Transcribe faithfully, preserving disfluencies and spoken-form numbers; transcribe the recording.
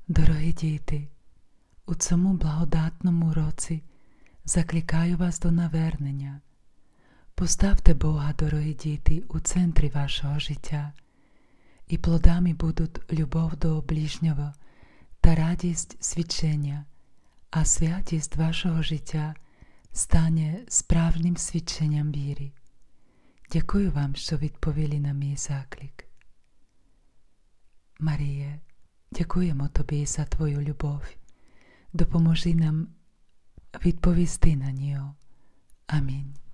Дорогі діти, у цьому благодатному році закликаю вас до навернення. Поставте Бога, дорогі діти, у центрі вашого життя, і плодами будуть любов до ближнього та радість свідчення, а святість вашого життя стане справжнім свідченням віри. Дякую вам, що відповіли на мій заклик. Маріє, дякуємо Тобі за Твою любов. Допоможи нам відповісти на нього. Амінь.